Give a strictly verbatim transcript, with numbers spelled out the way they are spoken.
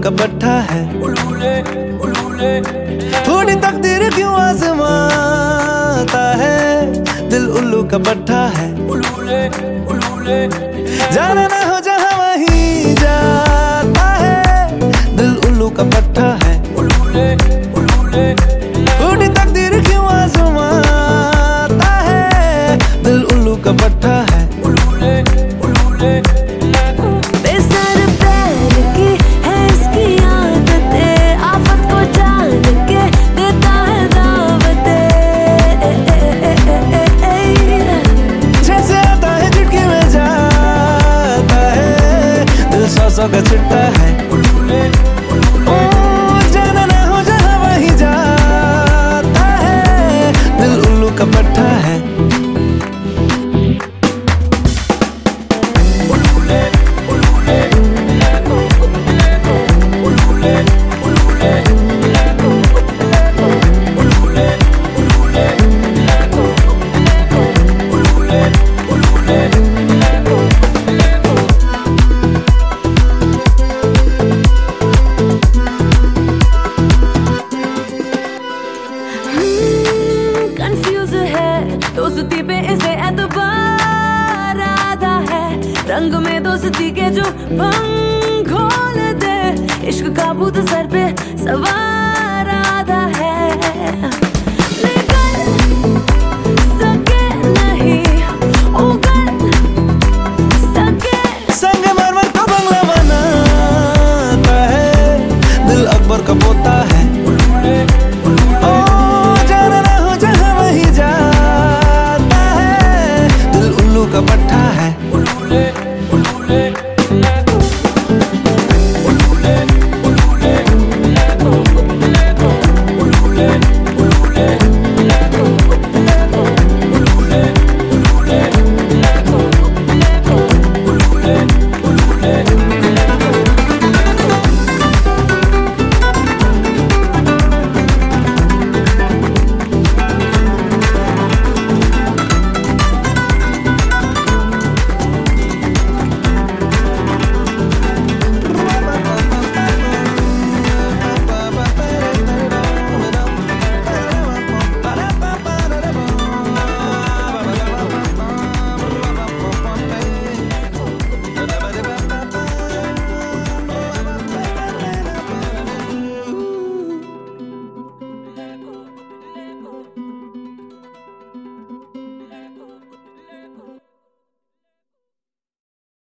का पट्टा है। उलूले उलूले थोड़ी तकदीर क्यों आजमाता है, दिल उल्लू का पट्टा है। उलूले उलूले जाना ना हो जहाँ वहीं जाता है, दिल उल्लू का पट्टा है। उलूले उलूले थोड़ी तकदीर क्यों आजमाता है, दिल उल्लू का पट्टा है। उलूले उलूले बेसर पैर की है इसकी आदतें, आफत को जान के देता है दावतें। जैसे आता है झटके में जाता है, दिल सौ सौ का छिट्टा है। उलूले ओ जाना ना हो जहाँ वहीं जाता है, दिल उल्लू का पट्टा है। उलूले उलूले उलूले उलूले उलूले उलूले उलूले कंफ्यूज है दोस्ती पे इसे एतबार आधा है, रंग में दोस्ती के जो पंख खोल दे, इश्क का भूत सर पे सवार